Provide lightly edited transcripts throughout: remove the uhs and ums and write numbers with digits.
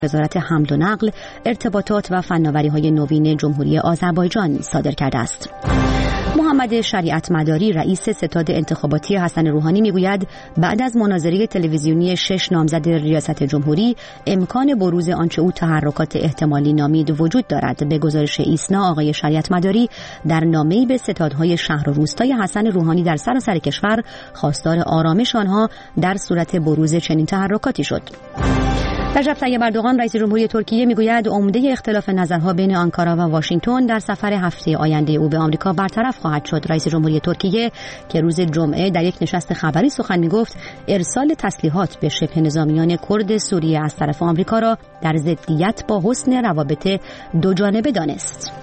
وزارت حمل و نقل، ارتباطات و فناوری‌های نوین جمهوری آذربایجان صادر کرده است. محمد شریعت مداری رئیس ستاد انتخاباتی حسن روحانی میگوید بعد از مناظره تلویزیونی 6 نامزد ریاست جمهوری امکان بروز آنچه او تحرکات احتمالی نامید وجود دارد. به گزارش ایسنا آقای شریعت مداری در نامه‌ای به ستادهای شهر و روستای حسن روحانی در سراسر کشور خواستار آرامش آنها در صورت بروز چنین تحرکاتی شد. رجب طیب اردوغان رئیس جمهوری ترکیه میگوید عمده اختلاف نظرها بین آنکارا و واشنگتن در سفر هفته آینده او به آمریکا برطرف خواهد شد. رئیس جمهوری ترکیه که روز جمعه در یک نشست خبری سخن میگفت ارسال تسلیحات به شبه نظامیان کرد سوریه از طرف آمریکا را در ضدیت با حسن روابط دو جانبه دانست.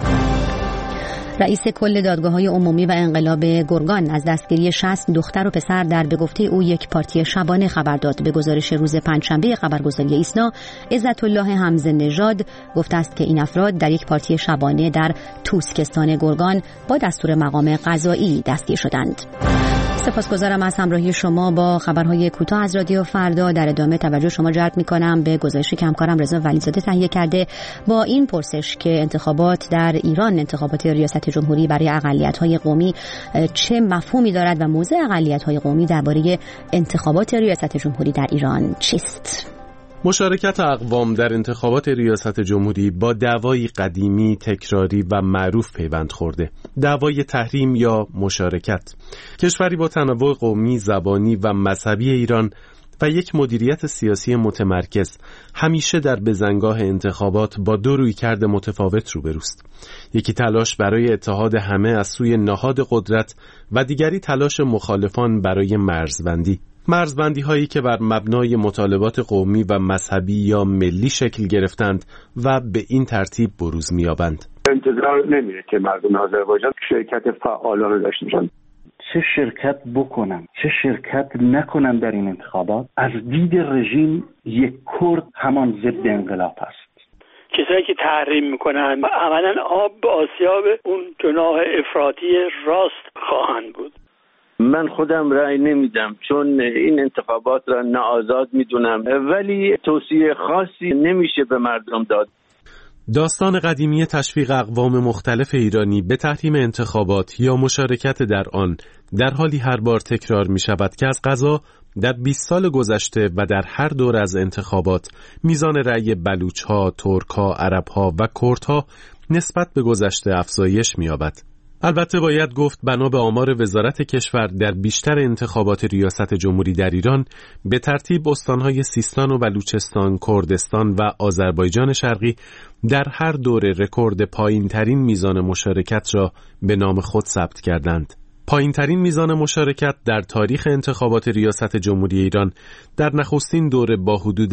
رئیس کل دادگاه‌های عمومی و انقلاب گرگان از دستگیری 60 دختر و پسر در به گفته او یک پارتی شبانه خبر داد. به گزارش روز پنجشنبه خبرگزاری ایسنا، عزت الله حمزه نژاد گفته است که این افراد در یک پارتی شبانه در توسکستان گرگان با دستور مقام قضایی دستگیر شدند. سپاسگزارم از همراهی شما با خبرهای کوتاه از رادیو فردا. در ادامه توجه شما جلب می‌کنم به گزارشی که همکارم رضا ولیزاده تهیه کرده با این پرسش که انتخابات در ایران، انتخابات ریاست جمهوری برای اقلیت‌های قومی چه مفهومی دارد و موضع اقلیت‌های قومی درباره انتخابات ریاست جمهوری در ایران چیست؟ مشارکت اقوام در انتخابات ریاست جمهوری با دعوای قدیمی، تکراری و معروف پیوند خورده. دعوای تحریم یا مشارکت. کشوری با تنوع قومی، زبانی و مذهبی ایران و یک مدیریت سیاسی متمرکز همیشه در بزنگاه انتخابات با دو رویکرد متفاوت روبروست. یکی تلاش برای اتحاد همه از سوی نهاد قدرت و دیگری تلاش مخالفان برای مرزبندی. مرزبندی هایی که بر مبنای مطالبات قومی و مذهبی یا ملی شکل گرفتند و به این ترتیب بروز می‌یابند. انتظار نمیره که مردم آذربایجان شرکت فعالانه داشته باشند. چه شرکت بکنن چه شرکت نکنن در این انتخابات، از دید رژیم یک کرد همان ضد انقلاب است. کسایی که تحریم میکنن عملاً آب به آسیاب اون جناح افراطی راست خواهند بود. من خودم رأی نمیدم چون این انتخابات را ناآزاد میدونم، ولی توصیه خاصی نمیشه به مردم داد. داستان قدیمی تشویق اقوام مختلف ایرانی به تحریم انتخابات یا مشارکت در آن در حالی هر بار تکرار می شود که از قضا در 20 سال گذشته و در هر دور از انتخابات میزان رأی بلوچ‌ها، ترک‌ها، عرب‌ها و کردها نسبت به گذشته افزایش می‌یابد. البته باید گفت بنا به آمار وزارت کشور در بیشتر انتخابات ریاست جمهوری در ایران به ترتیب استانهای سیستان و بلوچستان، کردستان و آذربایجان شرقی در هر دوره رکورد پایین‌ترین میزان مشارکت را به نام خود ثبت کردند. پایین‌ترین میزان مشارکت در تاریخ انتخابات ریاست جمهوری ایران در نخستین دوره با حدود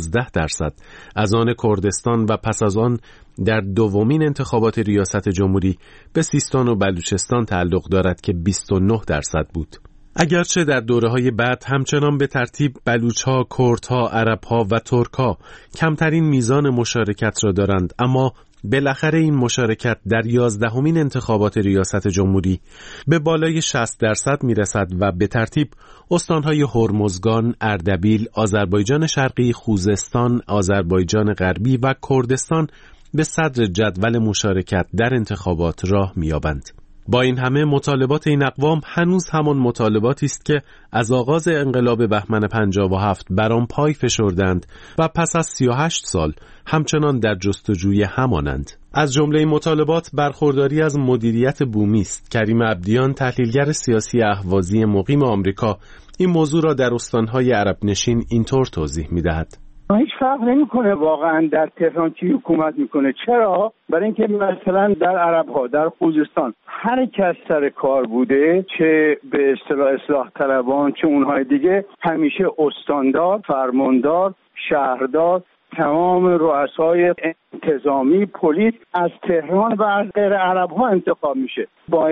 12%، از آن کردستان و پس از آن در دومین انتخابات ریاست جمهوری به سیستان و بلوچستان تعلق دارد که 29% بود. اگرچه در دوره‌های بعد همچنان به ترتیب بلوچ‌ها، کردها، عرب‌ها و ترک‌ها کمترین میزان مشارکت را دارند، اما بالاخره این مشارکت در 11مین انتخابات ریاست جمهوری به بالای 60% میرسد و به ترتیب استانهای هرمزگان، اردبیل، آذربایجان شرقی، خوزستان، آذربایجان غربی و کردستان به صدر جدول مشارکت در انتخابات راه می‌یابند. با این همه مطالبات این اقوام هنوز همان مطالباتی است که از آغاز انقلاب بهمن 57 بر آن پای فشردند و پس از 38 سال همچنان در جستجوی همانند. از جمله مطالبات برخورداری از مدیریت بومی است. کریم عبدیان، تحلیلگر سیاسی اهوازی مقیم آمریکا، این موضوع را در استانهای عرب نشین اینطور توضیح می‌دهد. هیچ فرق نمیکنه واقعا در تهران کی حکومت میکنه. چرا؟ برای اینکه مثلا در عرب‌ها، در خوزستان هر کس سر کار بوده، چه به اصلاح طلبان چه اونهای دیگه، همیشه استاندار، فرماندار، شهردار، تمام رؤسای انتظامی، پلیس از تهران و از غیر عرب‌ها انتخاب میشه. باید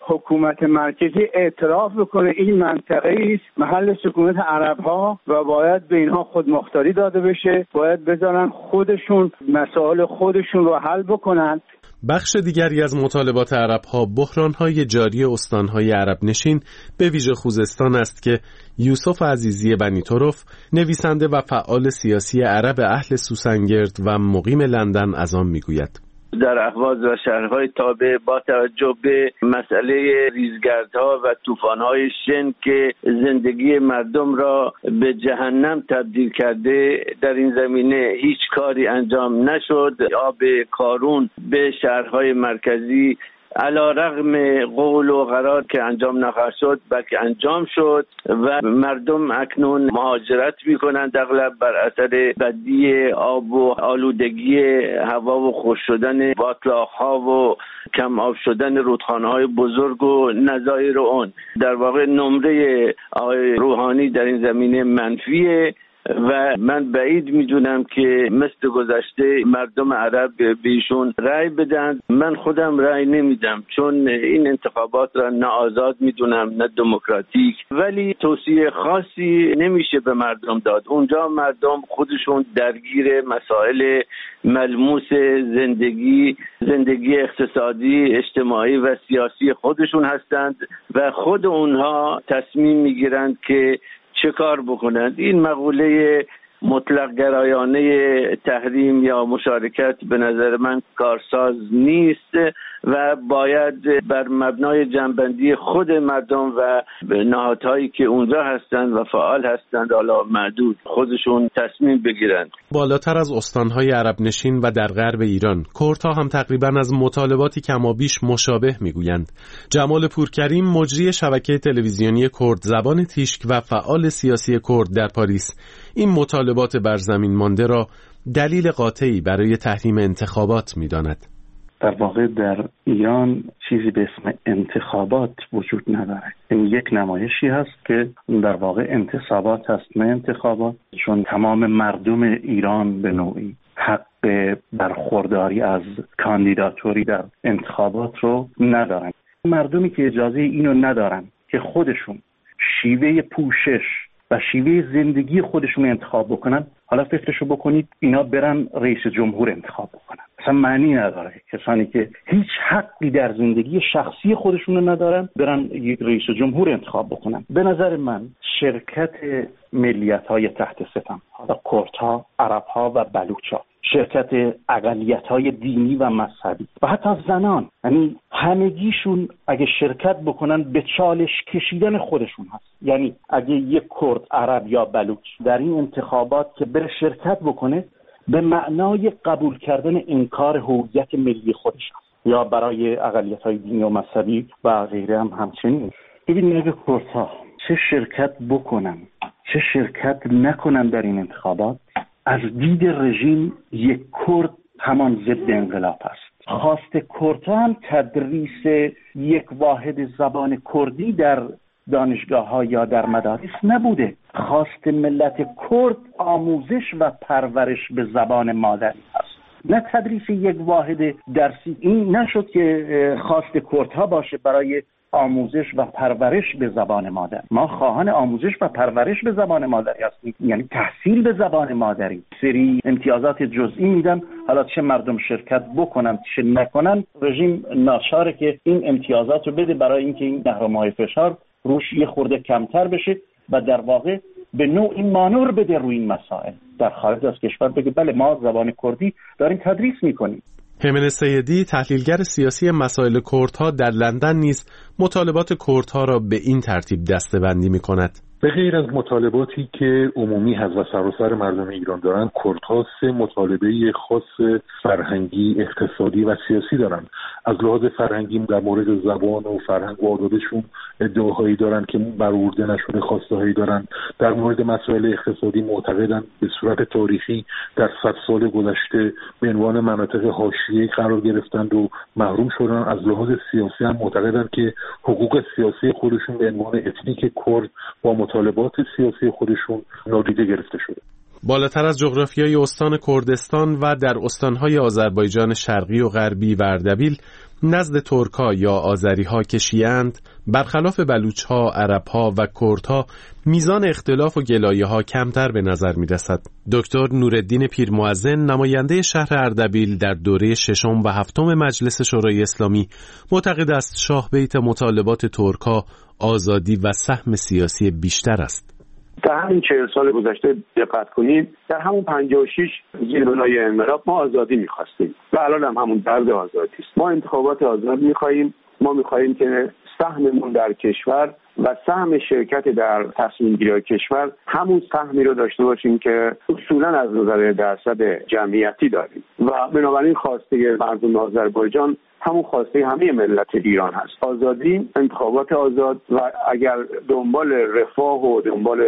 حکومت مرکزی اعتراف بکنه این منطقه است محل سکونت عرب‌ها و باید به اینها خودمختاری داده بشه، باید بذارن خودشون مسائل خودشون رو حل بکنن. بخش دیگری از مطالبات عرب‌ها بحران‌های جاری استان‌های عرب نشین به ویژه خوزستان است که یوسف عزیزی بنی طرف، نویسنده و فعال سیاسی عرب اهل سوسنگرد و مقیم لندن از آن می‌گوید. در اهواز و شهرهای تابع با توجه به مسئله ریزگردها و طوفان‌های شن که زندگی مردم را به جهنم تبدیل کرده، در این زمینه هیچ کاری انجام نشد. آب کارون به شهرهای مرکزی علی‌رغم قول و قرار که انجام نخواهد شد بلکه انجام شد و مردم اکنون مهاجرت می‌کنند اغلب بر اثر بدی آب و آلودگی هوا و خشک شدن باتلاق‌ها و کم آب شدن رودخانه‌های بزرگ و نظایر اون. در واقع نمره آقای روحانی در این زمینه منفیه و من بعید میدونم که مثل گذشته مردم عرب بهشون رأی بدن. من خودم رأی نمیدم چون این انتخابات را نه آزاد میدونم نه دموکراتیک، ولی توصیه خاصی نمیشه به مردم داد. اونجا مردم خودشون درگیر مسائل ملموس زندگی اقتصادی، اجتماعی و سیاسی خودشون هستند و خود اونها تصمیم میگیرند که چه کار بکنند. این مقوله مطلق گرایانه تحریم یا مشارکت به نظر من کارساز نیست و باید بر مبنای جنبندی خود مردم و نهادهایی که اونجا هستند و فعال هستند حالا معدود خودشون تصمیم بگیرند. بالاتر از استانهای عرب نشین و در غرب ایران، کردها هم تقریبا از مطالباتی کمابیش مشابه میگویند. جمال پورکریم، مجری شبکه تلویزیونی کرد زبان تیشک و فعال سیاسی کرد در پاریس، این مطالبات بر زمین مانده را دلیل قاطعی برای تحریم انتخابات می‌داند. در واقع در ایران چیزی به اسم انتخابات وجود نداره. این یک نمایشی هست که در واقع انتصابات هست نه انتخابات، چون تمام مردم ایران به نوعی حق برخورداری از کاندیداتوری در انتخابات رو ندارن. مردمی که اجازه اینو ندارن که خودشون شیوه پوشش و شیوه زندگی خودشون انتخاب بکنن، حالا فکرشو بکنید اینا برن رئیس جمهور انتخاب بکنن، اصلا معنی نداره. کسانی که هیچ حقی در زندگی شخصی خودشون ندارن برن یک رئیس جمهور انتخاب بکنن. به نظر من شرکت ملیت‌های تحت ستم، حالا کردها، عرب‌ها و بلوچ‌ها، شرکت اقلیت‌های دینی و مذهبی و حتی زنان، یعنی همگیشون اگه شرکت بکنن به چالش کشیدن خودشون هست. یعنی اگه یک کرد، عرب یا بلوچ در این انتخابات که بره شرکت بکنه به معنای قبول کردن انکار هویت ملی خودش هست، یا برای اقلیت‌های دینی و مذهبی و غیره هم همچنین. ببین اگه کردها چه شرکت بکنن چه شرکت نکنن در این انتخابات، از دید رژیم یک کرد همان ضد انقلاب است. خواست کردها هم تدریس یک واحد زبان کردی در دانشگاه‌ها یا در مدارس نبوده. خواست ملت کرد آموزش و پرورش به زبان مادری است، نه تدریس یک واحد درسی. این نشد که خواست کردها باشه برای آموزش و پرورش به زبان مادر. ما خواهان آموزش و پرورش به زبان مادری هستیم، یعنی تحصیل به زبان مادری. سری امتیازات جزئی میدن، حالا چه مردم شرکت بکنن چه نکنن، رژیم ناچاره که این امتیازات رو بده برای اینکه این نهرم‌های فشار روش یه خورده کمتر بشه و در واقع به نوعی مانور بده روی این مسائل. در خارج از کشور بگه بله ما زبان کردی داریم تدریس میکنیم. حمید سیدی، تحلیلگر سیاسی مسائل کردها در لندن نیز مطالبات کردها را به این ترتیب دسته‌بندی می‌کند. به غیر از مطالباتی که عمومی هست و سراسر مردم ایران دارن، کردها 3 مطالبه خاص فرهنگی، اقتصادی و سیاسی دارن. از لحاظ فرهنگی در مورد زبان و فرهنگ و عاداتشون ادعاهایی دارن که برآورده نشده، خواسته‌هایی دارن. در مورد مسائل اقتصادی معتقدن به صورت تاریخی در 100 سال گذشته به عنوان مناطق حاشیه‌ای قرار گرفتند و محروم شدن. از لحاظ سیاسی هم معتقدن که حقوق سیاسی خودشون به عنوان اتنیک کرد با مطالبات سیاسی خودشون نادیده گرفته شده. بالاتر از جغرافیای استان کردستان و در استانهای آذربایجان شرقی و غربی و اردبیل نزد ترک‌ها یا آذری‌ها که شیعه‌اند، برخلاف بلوچ‌ها، عرب‌ها و کردها میزان اختلاف و گلایه‌ها کمتر به نظر می‌رسد. دکتر نورالدین پیرمؤذن، نماینده شهر اردبیل در دوره 6 و 7 مجلس شورای اسلامی، معتقد است شاه بیت مطالبات ترک‌ها آزادی و سهم سیاسی بیشتر است. در همین 40 سال گذشته دقت کنید، در همون 56 زیر بنای انقلاب ما آزادی می‌خواستیم و الان هم همون درد آزادی است. ما انتخابات آزاد می‌خواهیم، ما می‌خواهیم که سهممون در کشور و سهم شرکت در تصمیم گیری کشور همون سهمی رو داشته باشیم که اصولا از نظر درصد جمعیتی داریم و بنابراین خواسته مردم آذربایجان همون خواسته همه ملت ایران هست: آزادی، انتخابات آزاد و اگر دنبال رفاه و دنبال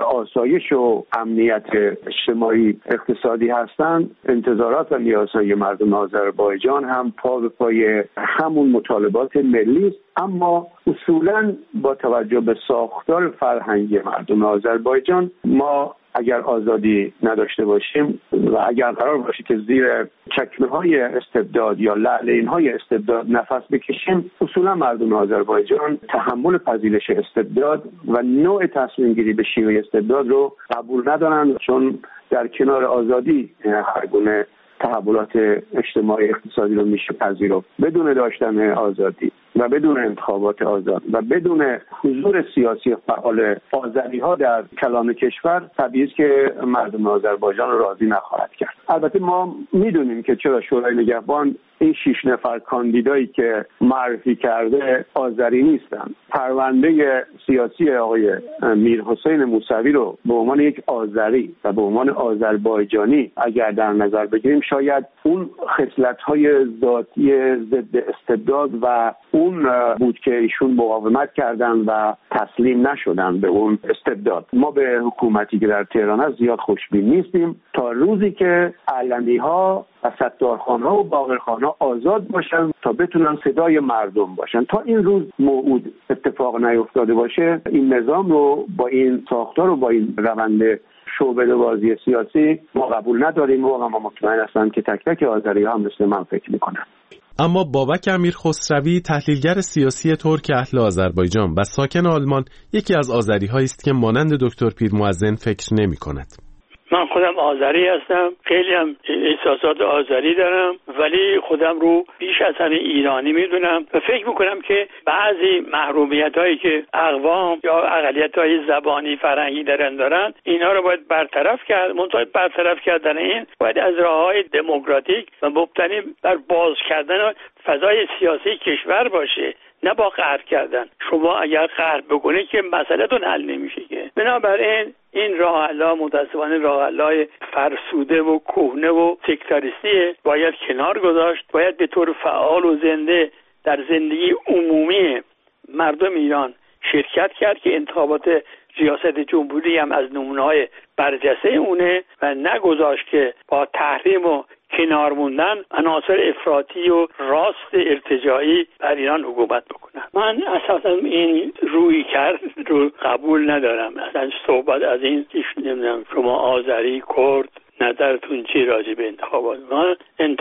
آسایش و امنیت اجتماعی اقتصادی هستند، انتظارات و نیازهای مردم آذربایجان هم پا به پای همون مطالبات ملی است، اما اصولا با توجه به ساختار فرهنگی مردم آذربایجان ما اگر آزادی نداشته باشیم و اگر قرار باشه که زیر چکمه‌های استبداد یا لعله‌های استبداد نفس بکشیم، اصولا مردم آذربایجان تحمل پذیرش استبداد و نوع تصمیم گیری به شیوه استبداد رو قبول ندارن، چون در کنار آزادی هر گونه تحولات اجتماعی اقتصادی رو میشه پذیرفت. بدون داشتن آزادی و بدون انتخابات آزاد و بدون حضور سیاسی فعال آذری‌ها در کلان کشور، طبیعی است که مردم آذربایجان رو راضی نخواهد کرد. البته ما میدونیم که چرا شورای نگهبان این 6 نفر کاندیدایی که معرفی کرده آذری نیستن. پرونده سیاسی آقای میرحسین موسوی رو به عنوان یک آذری و به عنوان آذربایجانی اگر در نظر بگیریم، شاید اون خصلت‌های ذاتی ضد استبداد و اون بود که ایشون مقاومت کردن و تسلیم نشدن به اون استبداد. ما به حکومتی که در تهران است زیاد خوشبین نیستیم تا روزی که علمی‌ها و ستارخان‌ها و باقرخان‌ها آزاد باشن تا بتونن صدای مردم باشن. تا این روز موعود اتفاق نیفتاده باشه، این نظام رو با این ساختار و با این روند شعبده‌بازی سیاسی ما قبول نداریم و ما مطمئن هستم که تک تک آذری‌ها هم مثل من فکر می‌کنن. اما بابک امیرخسروی، تحلیلگر سیاسی ترک اهل آذربایجان و ساکن آلمان، یکی از آذری‌هایی است که مانند دکتر پیرمؤذن فکر نمی‌کند. من خودم آذری هستم، خیلی هم احساسات آذری دارم، ولی خودم رو بیش از همه ایرانی میدونم و فکر میکنم که بعضی محرومیت هایی که اقوام یا اقلیت های زبانی فرهنگی دارن اینا رو باید برطرف کرد. منتها برطرف کردن این باید از راههای دموکراتیک و مبتنی بر باز کردن فضای سیاسی کشور باشه، نه با قهر کردن. شما اگر قهر بکنید که مسئله‌تون حل نمیشه که. بنابراین این راه حل‌ها متأسفانه راه حل‌های فرسوده و کهنه و سکتاریستی باید کنار گذاشت. باید به طور فعال و زنده در زندگی عمومی مردم ایران شرکت کرد که انتخابات ریاست جمهوری هم از نمونه‌های برجسته اونه و نگذاشت که با تحریم و کنار موندن عناصر افراطی و راست ارتجاعی بر ایران حکومت بکنن. من اساسا این روی کرد رو قبول ندارم. اصلا صحبت از این نمیدونم شما آذری، کرد، نظرتون چی راجع به انتخابات؟ من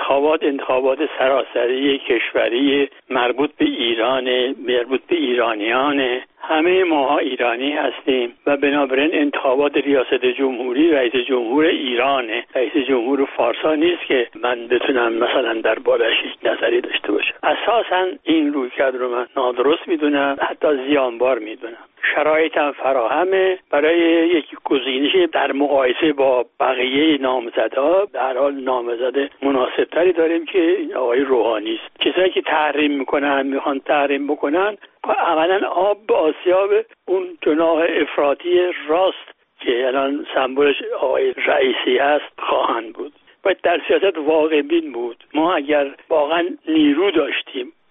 انتخابات سراسری کشوری مربوط به ایران، مربوط به ایرانیانه. همه ما ایرانی هستیم و بنابراین انتخابات ریاست جمهوری رئیس جمهور ایرانه، رئیس جمهور فارسا نیست که من بتونم مثلا در بارش نظری داشته باشم. اساسا این رویکرد رو من نادرست میدونم، حتی زیانبار میدونم. شرایطم فراهمه برای یک گزینش در مقایسه با بقیه نامزدها. در حال نامزد مناسبتری داریم که آقای روحانی است. کسایی که تحریم میکنن، میخوان تحریم بکنن، عملاً آب به آسیاب اون جناح افراطی راست که الان سمبولش آقای رئیسی هست خواهند بود. باید در سیاست واقع بین بود. ما اگر واقعا نیرو داشتیم،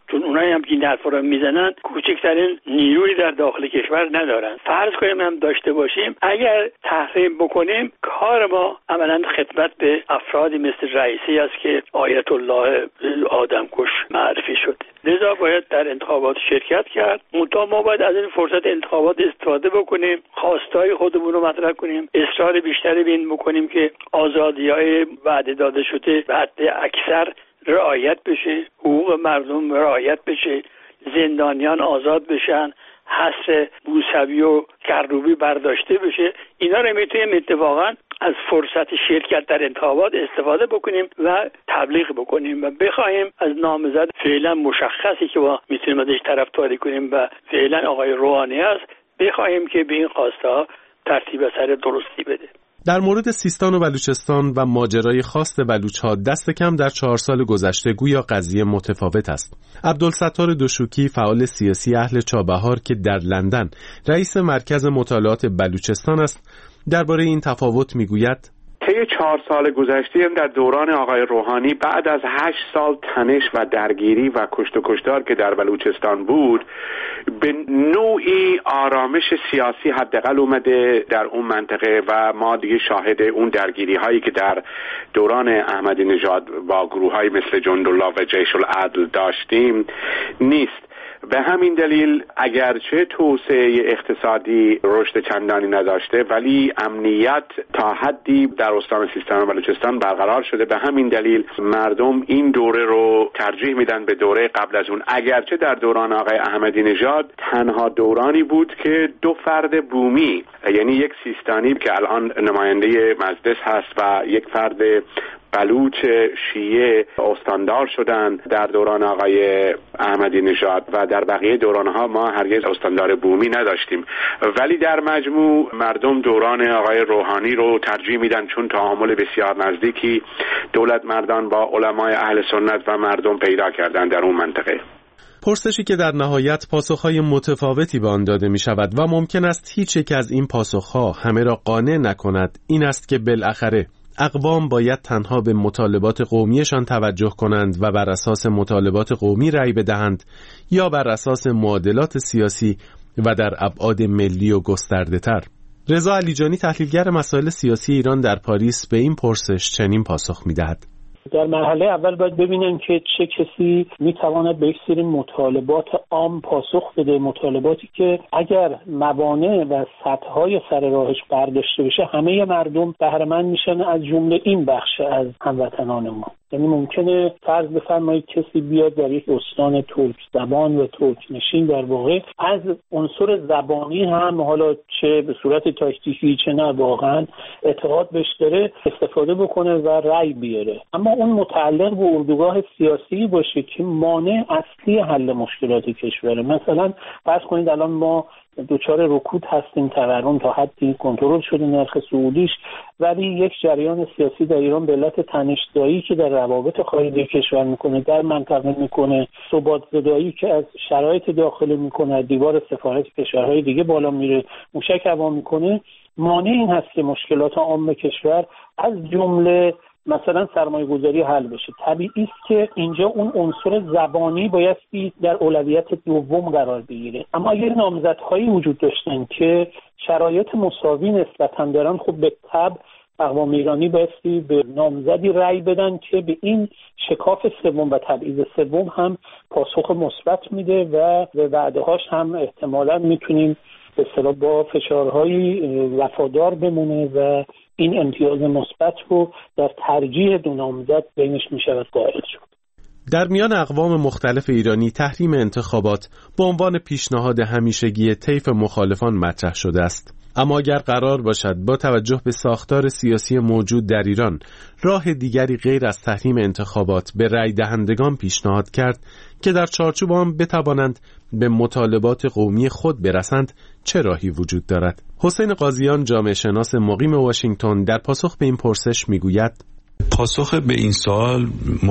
چون اونایی هم که این حرفا رو میزنن کوچکترین نیروی در داخل کشور ندارن. فرض کنیم هم داشته باشیم، اگر تحریم بکنیم کار ما عملاً خدمت به افرادی مثل رئیسی است که آیت الله آدمکش معرفی شده. لذا باید در انتخابات شرکت کرد. منتها ما باید از این فرصت انتخابات استفاده بکنیم، خواستهای خودمون رو مطرح کنیم، اصرار بیشتری به این بکنیم که آزادی‌های وعده داده شده به حد اکثر رعایت بشه، حقوق مردم رعایت بشه، زندانیان آزاد بشن، حصر موسوی و کروبی برداشته بشه. اینا رو میتونیم اتفاقا از فرصت شرکت در انتخابات استفاده بکنیم و تبلیغ بکنیم و بخوایم از نامزد فعلا مشخصی که ما میتونیم ازش طرفداری کنیم و فعلا آقای روحانی است، بخوایم که به این خواستها ترتیب اثر درستی بده. در مورد سیستان و بلوچستان و ماجرای خاص بلوچ‌ها دست کم در 4 سال گذشته گویا قضیه متفاوت است. عبدالستار دوشوکی، فعال سیاسی اهل چابهار که در لندن رئیس مرکز مطالعات بلوچستان است، درباره این تفاوت میگوید: طی 4 سال گذشته در دوران آقای روحانی بعد از 8 سال تنش و درگیری و کشت و کشتار که در بلوچستان بود، به نوعی آرامش سیاسی حداقل اومده در اون منطقه و ما دیگه شاهد اون درگیری هایی که در دوران احمدی نژاد با گروه های مثل جندالله و جیش العدل داشتیم نیست. به همین دلیل اگرچه توسعه اقتصادی رشد چندانی نداشته، ولی امنیت تا حدی در استان سیستان و بلوچستان برقرار شده. به همین دلیل مردم این دوره رو ترجیح میدن به دوره قبل از اون، اگرچه در دوران آقای احمدی نژاد تنها دورانی بود که 2 فرد بومی، یعنی یک سیستانی که الان نماینده مجلس هست و یک فرد بلوچ شیعه استاندار شدن در دوران آقای احمدی نژاد و در بقیه دورانها ما هرگز استاندار بومی نداشتیم. ولی در مجموع مردم دوران آقای روحانی رو ترجیح میدن چون تعامل بسیار نزدیکی دولت مردان با علمای اهل سنت و مردم پیدا کردن در اون منطقه. پرسشی که در نهایت پاسخهای متفاوتی به آن داده می شود و ممکن است هیچ یک از این پاسخها همه را قانع نکند این است که بالاخره اقوام باید تنها به مطالبات قومیشان توجه کنند و بر اساس مطالبات قومی رأی بدهند یا بر اساس معادلات سیاسی و در ابعاد ملی و گسترده تر. رضا علیجانی، تحلیلگر مسائل سیاسی ایران در پاریس، به این پرسش چنین پاسخ می‌دهد: در مرحله اول باید ببینن که چه کسی میتواند به یک سری مطالبات عام پاسخ بده، مطالباتی که اگر موانع و سدهای سر راهش برداشته بشه همه مردم بهره مند میشن، از جمله این بخش از هموطنان ما. یعنی ممکنه فرض بفرمایید کسی بیاد در یک استان ترک زبان و ترک نشین در واقع از عنصر زبانی هم، حالا چه به صورت تاکتیکی چه نه واقعا اعتقاد بهش داره، استفاده بکنه و رأی بیاره، اما اون متعلق به اردوگاه سیاسی باشه که مانع اصلی حل مشکلات کشوره. مثلا فرض کنید الان ما دوچار رکود هستیم، تورم تا حدی کنترل شده نرخ صعودیش، ولی یک جریان سیاسی در ایران به علت تنش‌زایی که در روابط خارجی کشور میکنه، در منطقه میکنه، ثبات زدایی که از شرایط داخلی میکنه، دیوار سفارت کشورهای دیگه بالا میره، موشک هوا میکنه، مانع این هست که مشکلات عام کشور از جمله مثلا سرمایه گذاری حل بشه. طبیعی است که اینجا اون عنصر زبانی بایستی در اولویت دوم قرار بگیره. اما اگر نامزدهایی وجود داشتن که شرایط مساوی نسبتاً دارن، خب به طبع اقوام ایرانی بایستی به نامزدی رأی بدن که به این شکاف سوم و تبعیض سوم هم پاسخ مثبت میده و به وعده‌هاش هم احتمالاً میتونیم به اصطلاح با فشارهایی وفادار بمونه و این امتیاز مثبت رو در ترجیح دو نامزد بینش میشود قائل شد. در میان اقوام مختلف ایرانی تحریم انتخابات به عنوان پیشنهاد همیشگی طیف مخالفان مطرح شده است. اما اگر قرار باشد با توجه به ساختار سیاسی موجود در ایران راه دیگری غیر از تحریم انتخابات به رای دهندگان پیشنهاد کرد که در چارچوب آن بتوانند به مطالبات قومی خود برسند، چه راهی وجود دارد؟ حسین قاضیان، جامعه شناس مقیم واشنگتن، در پاسخ به این پرسش میگوید: پاسخ به این سوال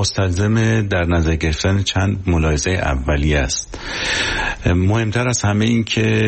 مستلزم در نظر گرفتن چند ملاحظه اولیه است. مهمتر از همه این که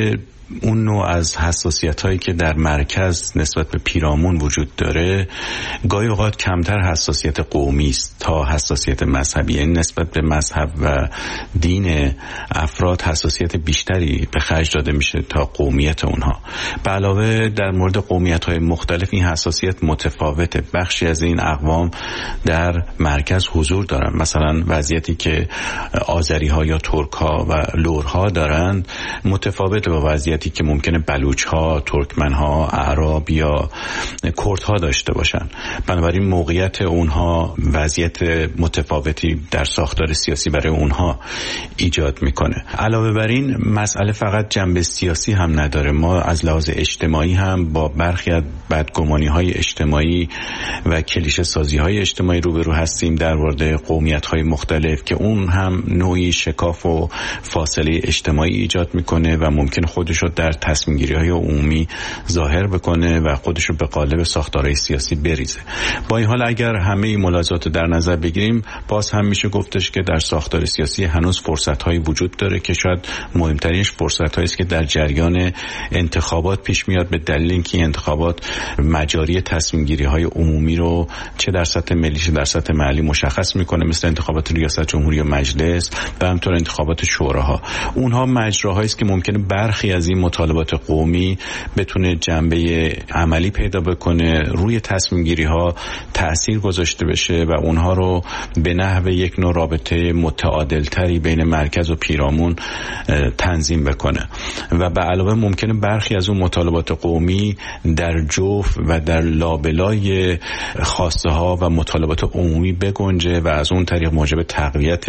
اون نوع از حساسیت‌هایی که در مرکز نسبت به پیرامون وجود داره گاهی اوقات کمتر حساسیت قومی است تا حساسیت مذهبی، یعنی نسبت به مذهب و دین افراد حساسیت بیشتری به خرج داده میشه تا قومیت اونها. به علاوه در مورد قومیت‌های مختلف این حساسیت متفاوته. بخشی از این اقوام در مرکز حضور دارن، مثلا وضعیتی که آذری‌ها یا ترک‌ها و لرها دارند متفاوته با وضعیتی که ممکنه بلوچ‌ها، ترکمن‌ها، اعراب یا کردها داشته باشن. بنابراین موقعیت اونها وضعیت متفاوتی در ساختار سیاسی برای اونها ایجاد میکنه. علاوه بر این مسئله فقط جنبه سیاسی هم نداره. ما از لحاظ اجتماعی هم با برخی از بدگمانی‌های اجتماعی و کلیشه سازی‌های اجتماعی روبرو هستیم در مورد قومیت‌های مختلف که اون هم نوعی شکاف و فاصله اجتماعی ایجاد میکنه و ممکن خودش رو در تصمیم‌گیری‌های عمومی ظاهر بکنه و خودش رو به قالب ساختارهای سیاسی بریزه. با این حال اگر همه این ملاحظات در نظر بگیریم باز هم میشه گفتش که در ساختار سیاسی هنوز فرصت‌هایی وجود داره که شاید مهمترینش فرصت‌هایی است که در جریان انتخابات پیش میاد، به دلیل اینکه انتخابات مجاری تصمیم‌گیری‌های عمومی رو چه در سطح ملی چه در سطح محلی مشخص میکنه، مثل انتخابات ریاست جمهوری و مجلس و همینطور انتخابات شوراها. اونها مجراهایی است که ممکنه برخی از این مطالبات قومی بتونه جنبه عملی پیدا بکنه، روی تصمیم‌گیری‌ها تأثیر گذاشته بشه و اونها رو به نحو یک نوع رابطه متعادل‌تری بین مرکز و پیرامون تنظیم بکنه. و به علاوه ممکنه برخی از اون مطالبات قومی در جوف و در لابلای خواسته ها و مطالبات عمومی بگنجه و از اون طریق موجب تقویت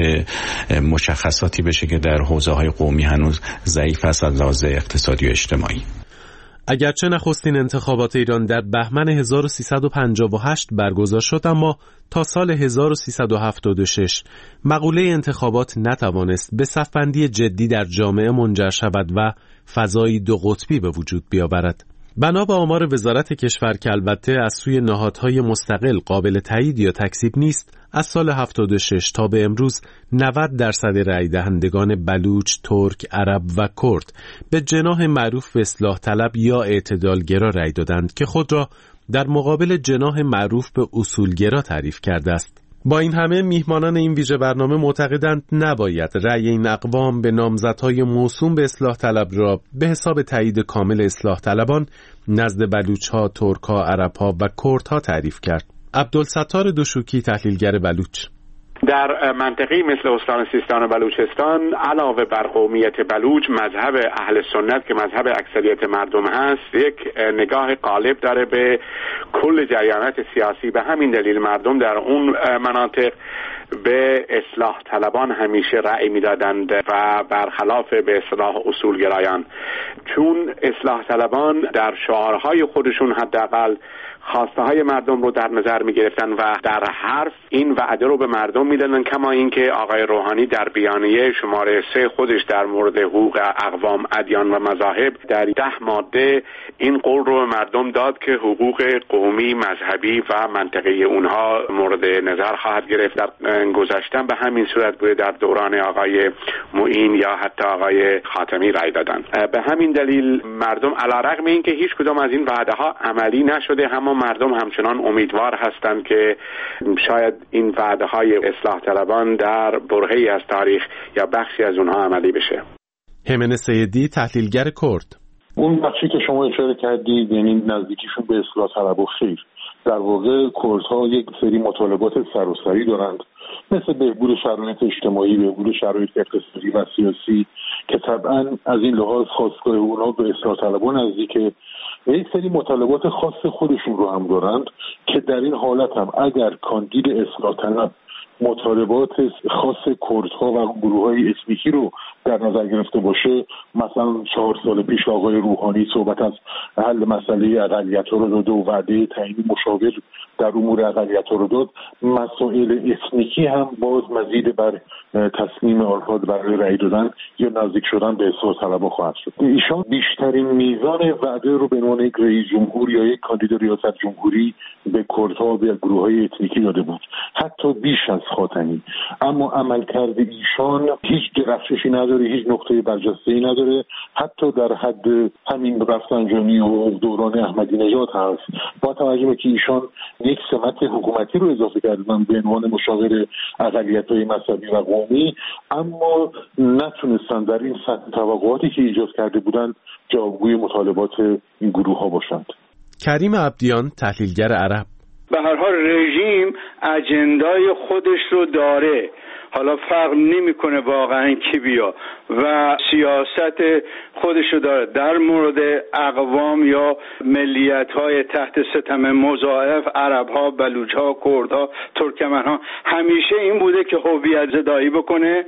مشخصاتی بشه که در حوزه های قومی هنوز ضعیف است از لحاظ اقتصادی و اجتماعی. اگرچه نخستین انتخابات ایران در بهمن 1358 برگزار شد، اما تا سال 1376 مقوله انتخابات نتوانست به صف‌بندی جدی در جامعه منجر شود و فضایی دو قطبی به وجود بیاورد. بنا به آمار وزارت کشور که البته از سوی نهادهای مستقل قابل تایید یا تکذیب نیست، از سال 76 تا به امروز 90% رأی دهندگان بلوچ، ترک، عرب و کرد به جناح معروف به اصلاح طلب یا اعتدالگرا رأی دادند که خود را در مقابل جناح معروف به اصولگرا تعریف کرده است. با این همه میهمانان این ویژه برنامه معتقدند نباید رأی این اقوام به نامزدهای موسوم به اصلاح طلب را به حساب تایید کامل اصلاح طلبان نزد بلوچ‌ها، ترک‌ها، عرب‌ها و کردها تعریف کرد. عبدالستار دوشوکی، تحلیلگر بلوچ: در منطقه‌ای مثل استان سیستان و بلوچستان علاوه بر قومیت بلوچ، مذهب اهل سنت که مذهب اکثریت مردم هست یک نگاه غالب داره به کل جریانات سیاسی. به همین دلیل مردم در اون مناطق به اصلاح طلبان همیشه رأی میدادند و برخلاف به اصلاح اصولگرایان، چون اصلاح طلبان در شعارهای خودشون حداقل خواسته های مردم رو در نظر می گرفتن و در حرف این وعده رو به مردم می دادن، کما اینکه آقای روحانی در بیانیه شماره 3 خودش در مورد حقوق اقوام، ادیان و مذاهب در 10 ماده این قول رو به مردم داد که حقوق قومی، مذهبی و منطقی اونها مورد نظر خواهد گرفت. در گذشتن به همین صورت بوده، در دوران آقای معین یا حتی آقای خاتمی رای دادن. به همین دلیل مردم علیرغم اینکه هیچ کدام از این وعده ها عملی نشده، اما مردم همچنان امیدوار هستند که شاید این وعده های اصلاح طلبان در برهه‌ای از تاریخ یا بخشی از اونها عملی بشه. همن سیدی، تحلیلگر کرد: اون بخشی که شما اشاره کردید، یعنی نزدیکیشون به اصلاح طلب و خیر، در واقع کردها یک سری مطالبات سراسری دارند، مثل بهبود شرایط اجتماعی، بهبود شرایط اقتصادی و سیاسی که طبعا از این لحاظ خواستگاه اونا به اصلاح طلبان نزدیکه و یک سری مطالبات خاص خودشون رو هم دارند که در این حالت هم اگر کاندید اصلاح طلب مطالبات خاص کردها و گروه‌های اسمیکی رو در نظر گرفته باشه، مثلا 4 سال پیش آقای روحانی صحبت از حل مسئله اقلیت‌ها رو داد و وعده تعیین مشاور در امور اقلیت‌ها رو داد، مسائل اسمیکی هم باز مزید بر تصمیم آنها برای رأی دادن یا نزدیک شدن به اصلاح طلبها خواهد شد. ایشان بیشترین میزان وعده رو به عنوان یک رئیس جمهور یا یک کاندید ریاست جمهوری به کردها و به گروه‌های اتنیکی داده بود، حتی بیش از خاتمی. اما عملکرد ایشان هیچ درخششی نداره، هیچ نقطه برجسته‌ای نداره، حتی در حد همین رفسنجانی و دوران احمدی نژاد هست. با توجه به که ایشان یک سمت حکومتی رو اضافه کردن به عنوان مشاور اقلیت‌های مذهبی و قومی، اما نتونستن در این سطح توقعاتی که ایجاد کرده بودند جوابگوی مطالبات این گروه‌ها باشند. کریم عبدیان، تحلیلگر عرب: به هر حال رژیم اجندای خودش رو داره، حالا فرق نمیکنه واقعا کی بیا و سیاست خودشو داره در مورد اقوام یا ملیت‌های تحت ستم مضاعف، عرب‌ها، بلوچ‌ها، کردها، ترکمن‌ها. همیشه این بوده که هویت زدایی بکنه.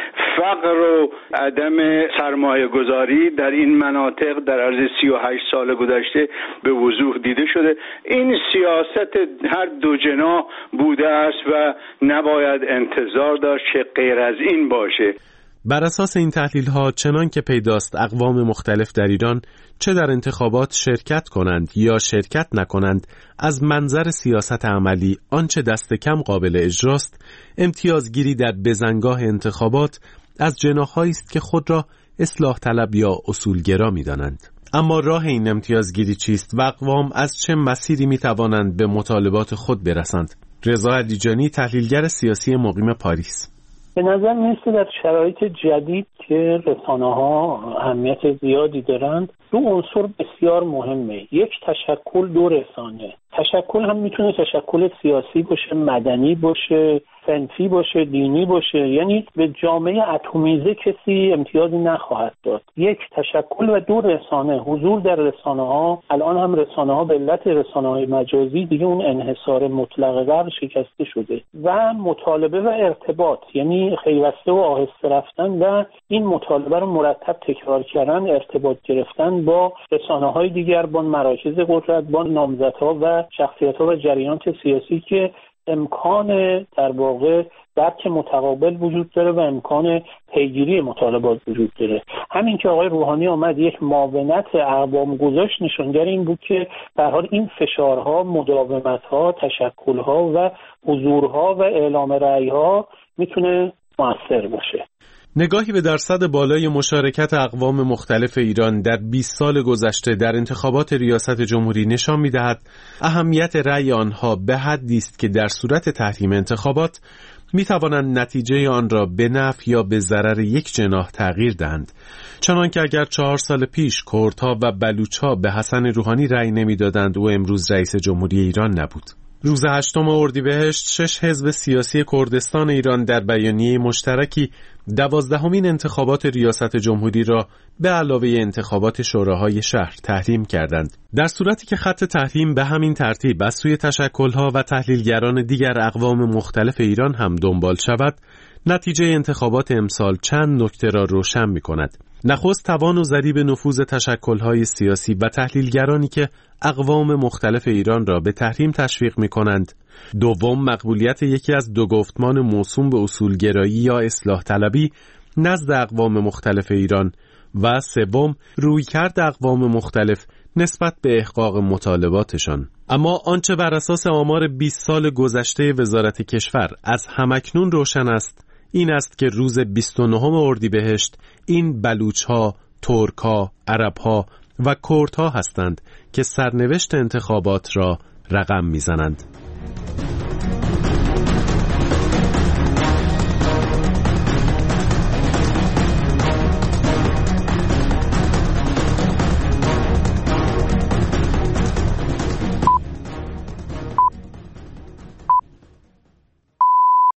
فقر و عدم سرمایه گذاری در این مناطق در عرض 38 سال گذشته به وضوح دیده شده. این سیاست هر دو جناح بوده است و نباید انتظار داشت که غیر از این باشه. بر اساس این تحلیل‌ها چنان که پیداست اقوام مختلف در ایران چه در انتخابات شرکت کنند یا شرکت نکنند، از منظر سیاست عملی آنچه دست کم قابل اجراست امتیازگیری در بزنگاه انتخابات از جناح‌هایی است که خود را اصلاح طلب یا اصولگرا می‌دانند. اما راه این امتیازگیری چیست و اقوام از چه مسیری می‌توانند به مطالبات خود برسند؟ رضا علیجانی، تحلیلگر سیاسی مقیم پاریس: به نظر میرسه در شرایط جدید که رسانه‌ها اهمیت زیادی دارند، دو عنصر بسیار مهمه. یک، تشکل دو رسانه. تشکل هم میتونه تشکل سیاسی باشه، مدنی باشه، صنفی باشه، دینی باشه، یعنی به جامعه اتمیزه کسی امتیازی نخواهد داد. یک، تشکل و دو رسانه. حضور در رسانه‌ها، الان هم رسانه‌ها به علت رسانه‌های مجازی دیگه اون انحصار مطلق قبل شکسته شده و مطالبه و ارتباط، یعنی خیوسته و آهسته رفتن و این مطالبه رو مرتب تکرار کردن، ارتباط گرفتن با رسانه‌های دیگر، با مراکز قدرت، با نامزدها و شخصیت‌ها و جریانات سیاسی که امکان در واقع درک متقابل وجود داره و امکان پیگیری مطالبات وجود داره. همین که آقای روحانی آمد یک معاونت اقوام گذاشت نشانگر این بود که در حال این فشارها، مداومت‌ها، تشکل‌ها و حضورها و اعلام رأی‌ها میتونه مؤثر باشه. نگاهی به درصد بالای مشارکت اقوام مختلف ایران در 20 سال گذشته در انتخابات ریاست جمهوری نشان می‌دهد اهمیت رأی آنها به حدی است که در صورت تحریم انتخابات می‌توانند نتیجه آن را به نفع یا به ضرر یک جناح تغییر دهند. چنانکه اگر 4 سال پیش کردها و بلوچ‌ها به حسن روحانی رأی نمی‌دادند و امروز رئیس جمهوری ایران نبود. روز 8 اردیبهشت 6 حزب سیاسی کردستان ایران در بیانیه مشترکی 12مین انتخابات ریاست جمهوری را به علاوه انتخابات شوراهای شهر تحریم کردند. در صورتی که خط تحریم به همین ترتیب از سوی تشکل‌ها و تحلیلگران دیگر اقوام مختلف ایران هم دنبال شود، نتیجه انتخابات امسال چند نکته را روشن می‌کند. نخست توان و ضریب نفوذ تشکل‌های سیاسی و تحلیلگرانی که اقوام مختلف ایران را به تحریم تشویق می‌کنند. دوم، مقبولیت یکی از دو گفتمان موسوم به اصولگرایی یا اصلاح طلبی نزد اقوام مختلف ایران و سوم، رویکرد اقوام مختلف نسبت به احقاق مطالباتشان. اما آنچه بر اساس آمار 20 سال گذشته وزارت کشور از همکنون روشن است، این است که روز 29 اردیبهشت این بلوچ‌ها، ترک‌ها، عرب‌ها و کردها هستند که سرنوشت انتخابات را رقم می‌زنند.